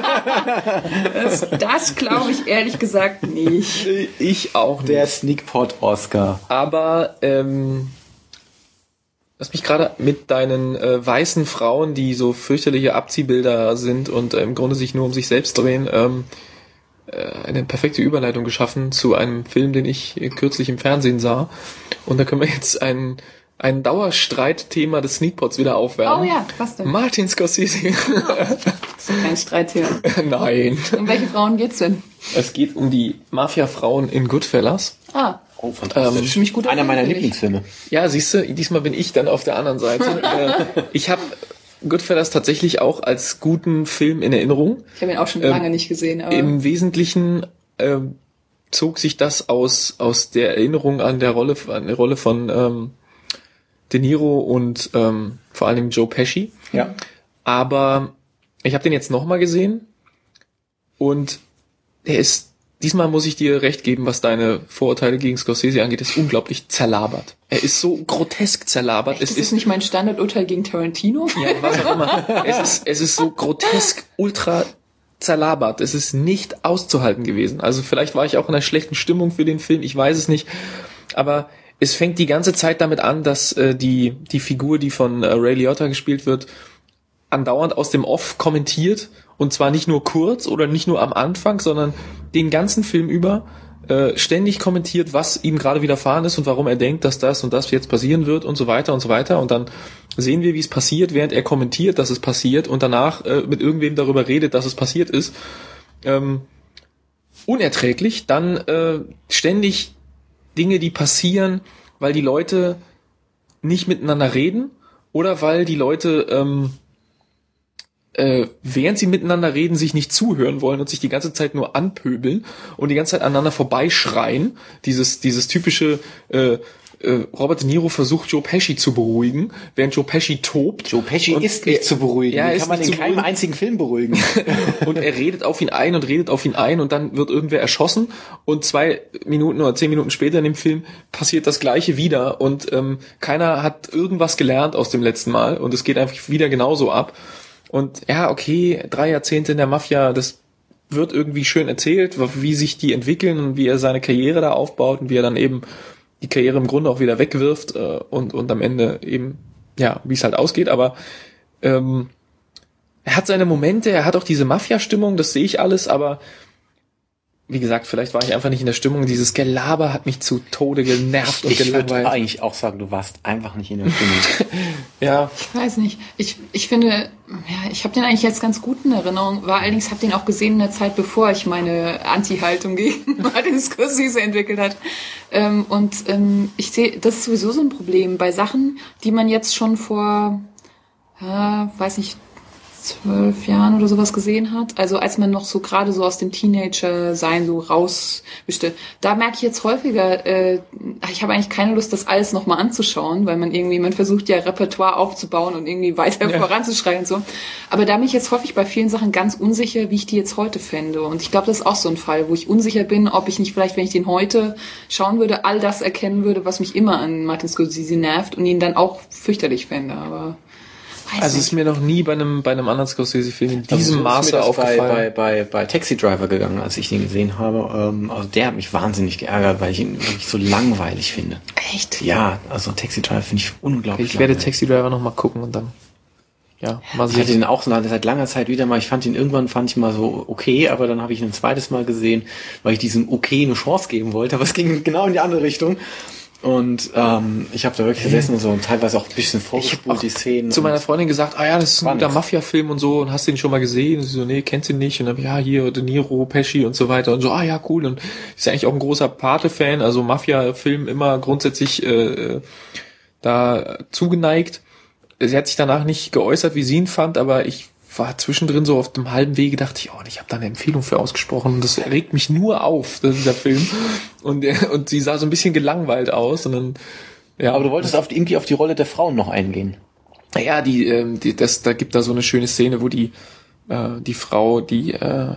Das, das glaube ich ehrlich gesagt nicht. Ich auch Der nicht. Sneakpot-Oscar. Aber ähm, lass mich gerade mit deinen äh, weißen Frauen, die so fürchterliche Abziehbilder sind und äh, im Grunde sich nur um sich selbst drehen, ähm, äh, eine perfekte Überleitung geschaffen zu einem Film, den ich äh, kürzlich im Fernsehen sah. Und da können wir jetzt einen ein Dauerstreitthema des Sneakpots wieder aufwärmen. Oh ja, was denn? Martin Scorsese. Das ist kein Streitthema. Nein. Um welche Frauen geht's denn? Es geht um die Mafia-Frauen in Goodfellas. Ah, Oh, fantastisch. ziemlich guter Einer Film, meiner finde ich. Lieblingsfilme. Ja, siehst du, diesmal bin ich dann auf der anderen Seite. äh, ich habe Goodfellas tatsächlich auch als guten Film in Erinnerung. ich habe ihn auch schon Ähm, lange nicht gesehen, aber Im Wesentlichen ähm, zog sich das aus aus der Erinnerung an der Rolle an der Rolle von ähm, De Niro und ähm, vor allem Joe Pesci. Ja. Aber ich habe den jetzt nochmal gesehen und er ist, diesmal muss ich dir recht geben, was deine Vorurteile gegen Scorsese angeht, ist unglaublich zerlabert. Er ist so grotesk zerlabert. Echt, Es das ist ist nicht mein Standardurteil gegen Tarantino. ja, was auch immer. Es ist, es ist so grotesk, ultra zerlabert. Es ist nicht auszuhalten gewesen. Also vielleicht war ich auch in einer schlechten Stimmung für den Film, ich weiß es nicht. Aber es fängt die ganze Zeit damit an, dass äh, die die Figur, die von äh, Ray Liotta gespielt wird, andauernd aus dem Off kommentiert. Und zwar nicht nur kurz oder nicht nur am Anfang, sondern den ganzen Film über äh, ständig kommentiert, was ihm gerade widerfahren ist und warum er denkt, dass das und das jetzt passieren wird und so weiter und so weiter. Und dann sehen wir, wie es passiert, während er kommentiert, dass es passiert und danach äh, mit irgendwem darüber redet, dass es passiert ist. Ähm, unerträglich. Dann äh, ständig Dinge, die passieren, weil die Leute nicht miteinander reden oder weil die Leute ähm, äh, während sie miteinander reden, sich nicht zuhören wollen und sich die ganze Zeit nur anpöbeln und die ganze Zeit aneinander vorbeischreien. Dieses dieses typische äh, äh, Robert De Niro versucht, Joe Pesci zu beruhigen, während Joe Pesci tobt. Joe Pesci Und ist nicht er- zu beruhigen. Ja, Den ist kann man nicht in zu keinem beruhigen. einzigen Film beruhigen. Und er redet auf ihn ein und redet auf ihn ein und dann wird irgendwer erschossen und zwei Minuten oder zehn Minuten später in dem Film passiert das Gleiche wieder und ähm, keiner hat irgendwas gelernt aus dem letzten Mal und es geht einfach wieder genauso ab. Und ja, okay, drei Jahrzehnte in der Mafia, das wird irgendwie schön erzählt, wie sich die entwickeln und wie er seine Karriere da aufbaut und wie er dann eben die Karriere im Grunde auch wieder wegwirft äh, und und am Ende eben, ja, wie es halt ausgeht, aber ähm, er hat seine Momente, er hat auch diese Mafia-Stimmung, das sehe ich alles, aber wie gesagt, vielleicht war ich einfach nicht in der Stimmung. Dieses Gelaber hat mich zu Tode genervt und Ich würde gelangweilt. eigentlich auch sagen, du warst einfach nicht in der Stimmung. Ja, Ich weiß nicht. Ich, ich finde, ja, ich habe den eigentlich jetzt ganz gut in Erinnerung, war allerdings, habe den auch gesehen in der Zeit, bevor ich meine Anti-Haltung gegen Martin Scorsese entwickelt hat. Ähm, und ähm, ich sehe, das ist sowieso so ein Problem bei Sachen, die man jetzt schon vor, äh, weiß nicht, zwölf Jahren oder sowas gesehen hat. Also als man noch so gerade so aus dem Teenager-Sein so rauswischte. Da merke ich jetzt häufiger, äh, ich habe eigentlich keine Lust, das alles nochmal anzuschauen, weil man irgendwie, man versucht ja Repertoire aufzubauen und irgendwie weiter Ja. voranzuschreien und so. Aber da bin ich jetzt häufig bei vielen Sachen ganz unsicher, wie ich die jetzt heute fände. Und ich glaube, das ist auch so ein Fall, wo ich unsicher bin, ob ich nicht vielleicht, wenn ich den heute schauen würde, all das erkennen würde, was mich immer an Martin Scorsese nervt und ihn dann auch fürchterlich fände. Aber weiß also nicht. ist mir noch nie bei einem bei einem anderen Scorsese-Film in Also diesem so ist mir Maße das aufgefallen. Bei, bei, bei, bei Taxi Driver gegangen, als ich den gesehen habe. Ähm, also der hat mich wahnsinnig geärgert, weil ich ihn wirklich so langweilig finde. Echt? Ja, also Taxi Driver finde ich unglaublich Ich werde langweilig. Taxi Driver noch mal gucken und dann ja, mal Ich hatte sehen. den auch so seit langer Zeit wieder mal, ich fand ihn irgendwann, fand ich mal so okay, aber dann habe ich ihn ein zweites Mal gesehen, weil ich diesem okay eine Chance geben wollte, aber es ging genau in die andere Richtung. Und ähm, ich habe da wirklich gesessen und so und teilweise auch ein bisschen vorgespult, die Szenen. Zu meiner Freundin gesagt, ah ja, das ist ein guter Mafia-Film und so, und hast du den schon mal gesehen? Und sie so, nee, kennst du ihn nicht? Und dann, ja, hier, De Niro, Pesci und so weiter. Und so, ah ja, cool. Und ist ja eigentlich auch ein großer Pate-Fan, also Mafia-Film immer grundsätzlich äh, da zugeneigt. Sie hat sich danach nicht geäußert, wie sie ihn fand, aber ich war zwischendrin so auf dem halben Wege, dachte ich, oh, ich habe da eine Empfehlung für ausgesprochen und das regt mich nur auf, dieser Film. Und, und sie sah so ein bisschen gelangweilt aus. Und dann, ja. Aber du wolltest auf die, irgendwie auf die Rolle der Frauen noch eingehen. Ja, die, ähm, die, das, da gibt da so eine schöne Szene, wo die, äh, die Frau, die äh,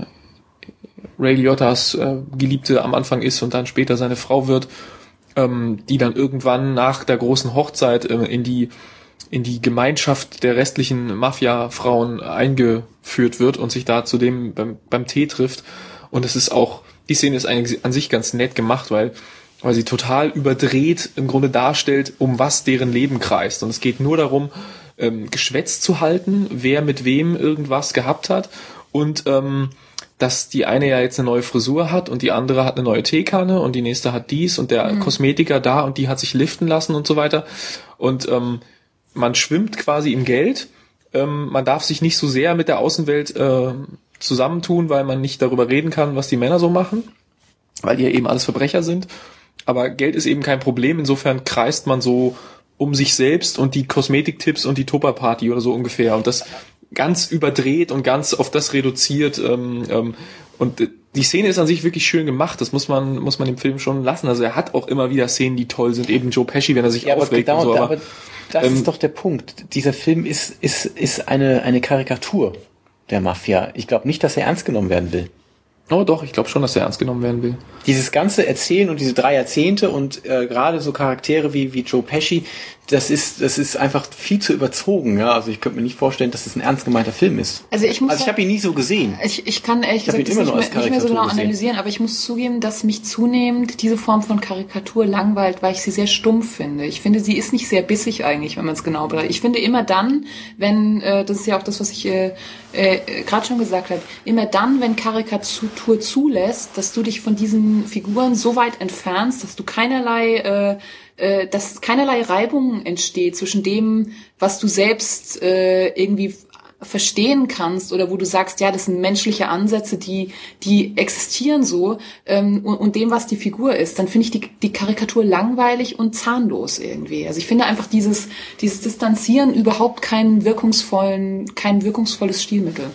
Ray Liotta's äh, Geliebte am Anfang ist und dann später seine Frau wird, ähm, die dann irgendwann nach der großen Hochzeit äh, in die in die Gemeinschaft der restlichen Mafia-Frauen eingeführt wird und sich da zudem beim, beim Tee trifft. Und es ist auch, die Szene ist eigentlich an sich ganz nett gemacht, weil, weil sie total überdreht im Grunde darstellt, um was deren Leben kreist. Und es geht nur darum, ähm, geschwätzt zu halten, wer mit wem irgendwas gehabt hat. Und ähm, dass die eine ja jetzt eine neue Frisur hat und die andere hat eine neue Teekanne und die nächste hat dies und der mhm. Kosmetiker da und die hat sich liften lassen und so weiter. Und ähm, man schwimmt quasi im Geld, ähm, man darf sich nicht so sehr mit der Außenwelt äh, zusammentun, weil man nicht darüber reden kann, was die Männer so machen, weil die ja eben alles Verbrecher sind. Aber Geld ist eben kein Problem, insofern kreist man so um sich selbst und die Kosmetiktipps und die Tupperparty oder so ungefähr. Und das ganz überdreht und ganz auf das reduziert. Ähm, ähm, und die Szene ist an sich wirklich schön gemacht, das muss man muss man dem Film schon lassen. Also er hat auch immer wieder Szenen, die toll sind, eben Joe Pesci, wenn er sich ja, aufregt genau, und so. Aber, aber das ähm, ist doch der Punkt. Dieser Film ist ist ist eine eine Karikatur der Mafia. Ich glaube nicht, dass er ernst genommen werden will. Oh doch, ich glaube schon, dass er ernst genommen werden will. Dieses ganze Erzählen und diese drei Jahrzehnte und äh, gerade so Charaktere wie wie Joe Pesci, das ist das ist einfach viel zu überzogen. Ja, also ich könnte mir nicht vorstellen, dass es das ein ernst gemeinter Film ist. Also ich muss also ich habe ihn nie so gesehen. Ich ich kann ehrlich gesagt das nicht, mehr, nicht mehr so genau gesehen. analysieren, aber ich muss zugeben, dass mich zunehmend diese Form von Karikatur langweilt, weil ich sie sehr stumpf finde. Ich finde, sie ist nicht sehr bissig eigentlich, wenn man es genau betrachtet. Ich finde immer dann, wenn äh, das ist ja auch das, was ich äh, äh, gerade schon gesagt habe, immer dann, wenn Karikatur zulässt, dass du dich von diesen Figuren so weit entfernst, dass du keinerlei äh, äh, dass keinerlei Reibung entsteht zwischen dem, was du selbst äh, irgendwie verstehen kannst oder wo du sagst, ja, das sind menschliche Ansätze, die die existieren so ähm, und, und dem, was die Figur ist, dann finde ich die, die Karikatur langweilig und zahnlos irgendwie. Also ich finde einfach dieses dieses Distanzieren überhaupt keinen wirkungsvollen, kein wirkungsvolles Stilmittel.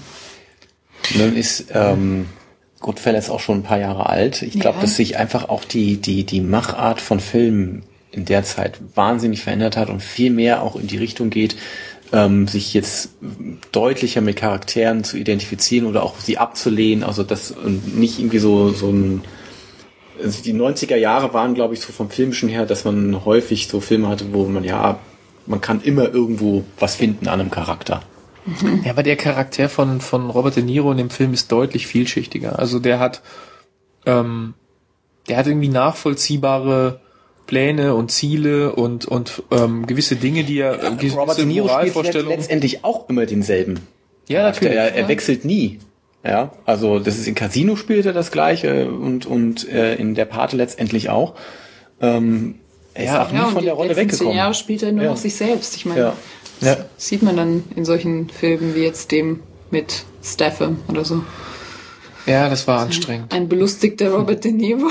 Nun ist ähm, Goodfellas auch schon ein paar Jahre alt. Ich glaube, ja. dass sich einfach auch die die die Machart von Filmen in der Zeit wahnsinnig verändert hat und viel mehr auch in die Richtung geht, ähm, sich jetzt deutlicher mit Charakteren zu identifizieren oder auch sie abzulehnen. Also das und nicht irgendwie so so ein also die neunziger Jahre waren, glaube ich, so vom Filmischen her, dass man häufig so Filme hatte, wo man ja man kann immer irgendwo was finden an einem Charakter. Ja, aber der Charakter von von Robert De Niro in dem Film ist deutlich vielschichtiger. Also der hat ähm, der hat irgendwie nachvollziehbare Pläne und Ziele und und ähm, gewisse Dinge, die er ja, gewisse Robert De Niro spielt letztendlich auch immer denselben. Ja, natürlich. Er, er wechselt nie. Ja, also das ist in Casino spielt er das Gleiche und und äh, in der Pate letztendlich auch. Ähm, er ist ja, auch nie ja, von der Rolle weggekommen. Zehn Jahre spielt er nur ja. noch sich selbst. Ich meine, ja. das ja. sieht man dann in solchen Filmen wie jetzt dem mit Statham oder so. Ja, das war anstrengend. Ein belustigter Robert De Niro.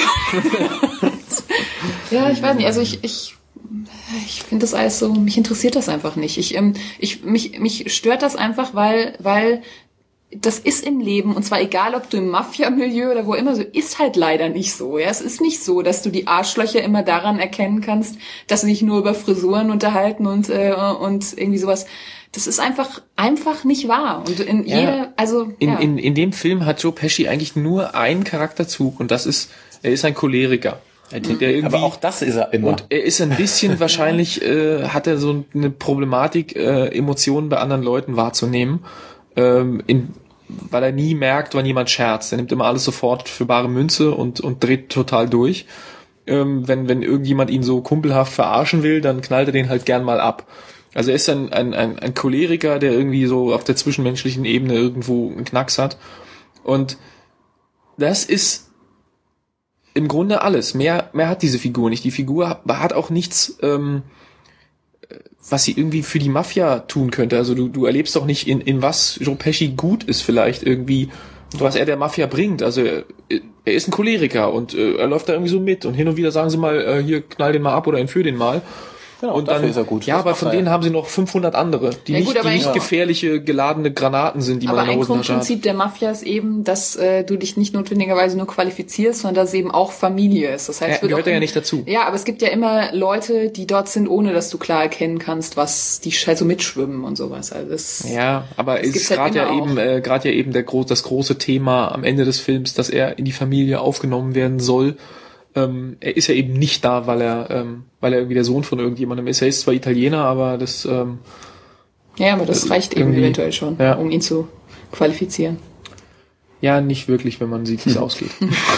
Ja, ich weiß nicht, also ich, ich, ich finde das alles so, mich interessiert das einfach nicht. Ich, ähm, ich, mich, mich stört das einfach, weil, weil das ist im Leben, und zwar egal, ob du im Mafia-Milieu oder wo immer, so ist halt leider nicht so. Ja, es ist nicht so, dass du die Arschlöcher immer daran erkennen kannst, dass sie sich nur über Frisuren unterhalten und, äh, und irgendwie sowas. Das ist einfach, einfach nicht wahr. Und in ja, jeder, also, in, ja. in, in dem Film hat Joe Pesci eigentlich nur einen Charakterzug und das ist, er ist ein Choleriker. Der irgendwie, aber auch das ist er immer. Und er ist ein bisschen wahrscheinlich, äh, hat er so eine Problematik, äh, Emotionen bei anderen Leuten wahrzunehmen, ähm, in, weil er nie merkt, wann jemand scherzt. Er nimmt immer alles sofort für bare Münze und, und dreht total durch. Ähm, wenn, wenn irgendjemand ihn so kumpelhaft verarschen will, dann knallt er den halt gern mal ab. Also er ist ein, ein, ein, ein Choleriker, der irgendwie so auf der zwischenmenschlichen Ebene irgendwo einen Knacks hat. Und das ist im Grunde alles. Mehr, mehr hat diese Figur nicht. Die Figur hat auch nichts, ähm, was sie irgendwie für die Mafia tun könnte. Also du, du erlebst doch nicht, in, in was Joe Pesci gut ist vielleicht irgendwie, was er der Mafia bringt. Also er, er ist ein Choleriker und äh, er läuft da irgendwie so mit und hin und wieder sagen sie mal, äh, hier knall den mal ab oder entführ den mal. Genau, und dann, ist er gut. Ja, aber von denen haben sie noch fünfhundert andere, die ja, nicht, gut, die nicht ja. gefährliche, geladene Granaten sind, die aber man in der Hosentasche hat. Aber ein Grundprinzip der Mafia ist eben, dass äh, du dich nicht notwendigerweise nur qualifizierst, sondern dass es eben auch Familie ist. Das heißt, ja, wird gehört auch, ja nicht dazu. Ja, aber es gibt ja immer Leute, die dort sind, ohne dass du klar erkennen kannst, was die halt so mitschwimmen und sowas. Also das, ja, aber es ist gerade halt ja eben, äh, gerade ja eben der gro- das große Thema am Ende des Films, dass er in die Familie aufgenommen werden soll. Ähm, er ist ja eben nicht da, weil er, ähm, weil er irgendwie der Sohn von irgendjemandem ist. Er ist zwar Italiener, aber das. Ähm, ja, aber das reicht eben eventuell schon, ja. um ihn zu qualifizieren. Ja, nicht wirklich, wenn man sieht, wie es ausgeht.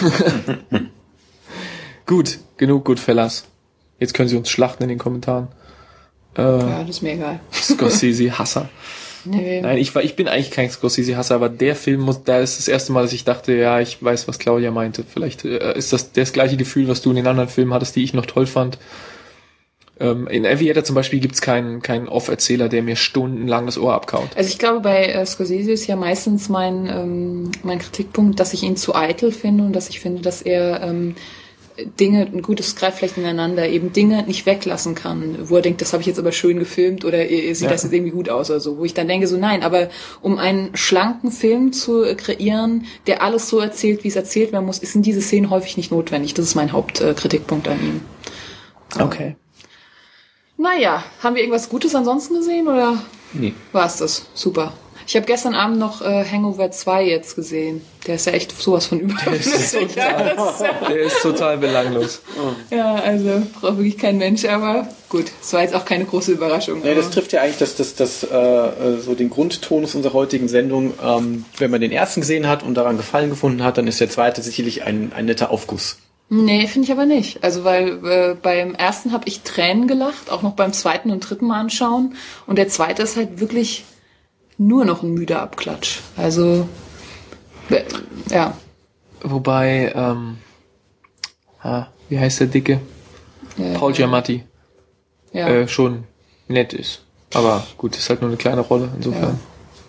Gut, genug Goodfellas. Jetzt können Sie uns schlachten in den Kommentaren. Äh, ja, das ist mir egal. Scorsese-Hasser. Nee. Nein, ich war, ich bin eigentlich kein Scorsese-Hasser, aber der Film muss, da ist das erste Mal, dass ich dachte, ja, ich weiß, was Claudia meinte. Vielleicht äh, ist das das gleiche Gefühl, was du in den anderen Filmen hattest, die ich noch toll fand. Ähm, in Aviator zum Beispiel gibt's keinen, keinen Off-Erzähler, der mir stundenlang das Ohr abkaut. Also ich glaube, bei äh, Scorsese ist ja meistens mein, ähm, mein Kritikpunkt, dass ich ihn zu eitel finde und dass ich finde, dass er ähm, Dinge, ein gutes greift vielleicht ineinander, eben Dinge nicht weglassen kann, wo er denkt, das habe ich jetzt aber schön gefilmt oder sieht ja. das jetzt irgendwie gut aus oder so, wo ich dann denke, so nein, aber um einen schlanken Film zu kreieren, der alles so erzählt, wie es erzählt werden muss, sind diese Szenen häufig nicht notwendig. Das ist mein Hauptkritikpunkt an ihm. Okay. Naja, haben wir irgendwas Gutes ansonsten gesehen oder nee. war es das? Super. Ich habe gestern Abend noch äh, Hangover zwei jetzt gesehen. Der ist ja echt sowas von überflüssig. Der, der ist total belanglos. Ja, also braucht wirklich kein Mensch, aber gut, es war jetzt auch keine große Überraschung. Ja, das trifft ja eigentlich das, das, das, äh, so den Grundtonus unserer heutigen Sendung. Ähm, wenn man den ersten gesehen hat und daran Gefallen gefunden hat, dann ist der zweite sicherlich ein, ein netter Aufguss. Nee, finde ich aber nicht. Also weil äh, beim ersten habe ich Tränen gelacht, auch noch beim zweiten und dritten Mal anschauen. Und der zweite ist halt wirklich nur noch ein müder Abklatsch. Also, äh, ja. Wobei, ähm, ah, wie heißt der Dicke? Äh, Paul Giamatti. Ja. Äh, schon nett ist. Aber gut, ist halt nur eine kleine Rolle, insofern.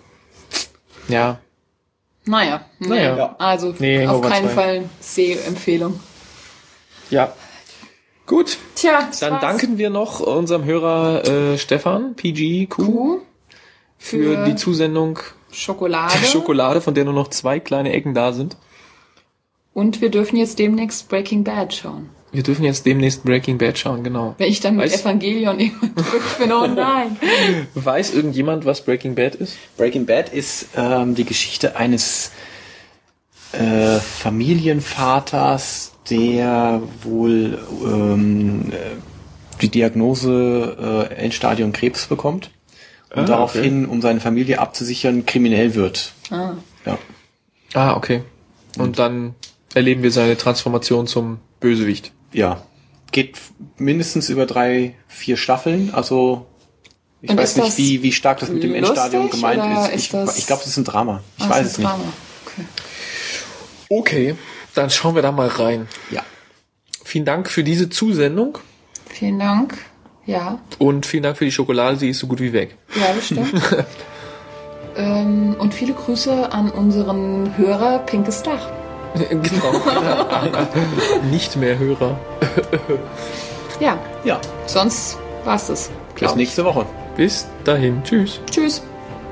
Ja. ja. Naja, nee, naja. Ja. Also nee, auf keinen zwei. Fall Sehempfehlung. Ja. Gut. Tja, dann war's. danken wir noch unserem Hörer äh, Stefan, P G Q, Q für, für die Zusendung Schokolade. Schokolade, von der nur noch zwei kleine Ecken da sind. Und wir dürfen jetzt demnächst Breaking Bad schauen. Wir dürfen jetzt demnächst Breaking Bad schauen, genau. Wenn ich dann mit Weiß, Evangelion irgendwann drückt bin, oh nein. Weiß irgendjemand, was Breaking Bad ist? Breaking Bad ist ähm, die Geschichte eines äh, Familienvaters, der wohl ähm, die Diagnose äh, Endstadium Krebs bekommt und ah, daraufhin, okay. um seine Familie abzusichern, kriminell wird. Ah, ja. ah okay. Und, und dann erleben wir seine Transformation zum Bösewicht. Ja. Geht mindestens über drei, vier Staffeln, also ich und weiß nicht, wie, wie stark das mit dem Endstadium gemeint ist. Ich, ich glaube, es ist ein Drama. Ich Ach, weiß es nicht. Drama. Okay. okay, dann schauen wir da mal rein. Ja. Vielen Dank für diese Zusendung. Vielen Dank. Ja. Und vielen Dank für die Schokolade, sie ist so gut wie weg. Ja, bestimmt. ähm, und viele Grüße an unseren Hörer Pinkes Dach. Genau. Nicht mehr Hörer. ja. Ja. Sonst war's das. Bis nächste Woche. Bis dahin. Tschüss. Tschüss.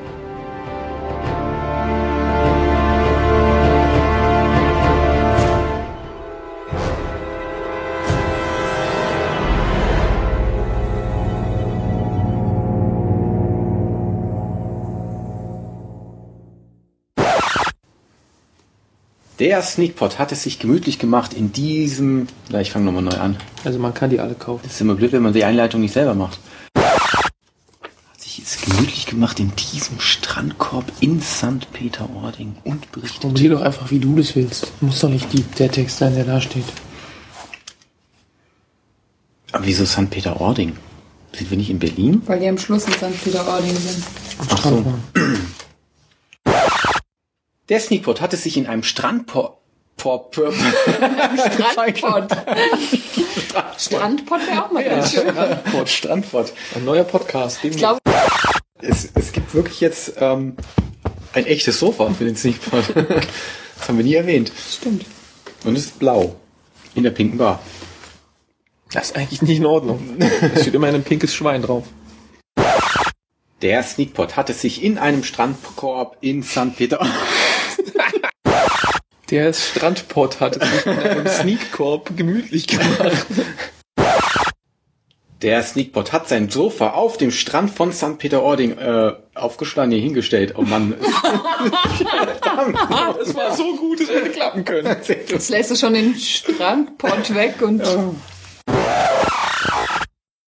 Der Sneakpot hat es sich gemütlich gemacht in diesem... Na, ich fange nochmal neu an. Also man kann die alle kaufen. Das ist immer blöd, wenn man die Einleitung nicht selber macht. Hat sich es gemütlich gemacht in diesem Strandkorb in Sankt Peter-Ording und berichtet... Formulier doch einfach, wie du das willst. Muss doch nicht die, der Text sein, der da steht. Aber wieso Sankt Peter-Ording? Sind wir nicht in Berlin? Weil die am Schluss in Sankt Peter-Ording sind. Ach so. Der Sneakpot hat es sich in einem Strandkorb... Pop. Strandpott. Strandpott wäre auch mal ganz schön. Strandpott, Strandpott. Ein neuer Podcast. Ich glaube, Es, es gibt wirklich jetzt ähm, ein echtes Sofa für den Sneakpot. Das haben wir nie erwähnt. stimmt. Und es ist blau. In der pinken Bar. Das ist eigentlich nicht in Ordnung. Es steht immer ein pinkes Schwein drauf. Der Sneakpot hat es sich in einem Strandkorb in Sankt Peter... Der Strandpott hat es sich in einem Sneakkorb gemütlich gemacht. Der Sneakpot hat sein Sofa auf dem Strand von Sankt Peter-Ording äh, aufgeschlagen, hier hingestellt. Oh Mann. Das war so gut, es hätte klappen können. Jetzt lässt du schon den Strandpott weg und...